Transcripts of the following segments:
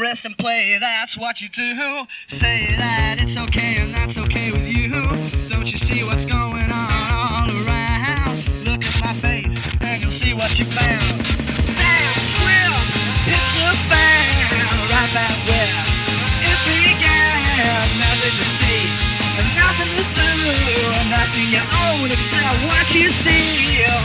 list and play, that's what you do. Say that it's okay and that's okay with you. Don't you see what's going on all around? Look at my face and you'll see what you found. Damn, squirrel, it's the fan, right back where it began. Nothing to see and nothing to do, nothing you own except what you steal.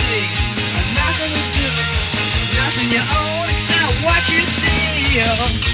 You own, it's not what you steal.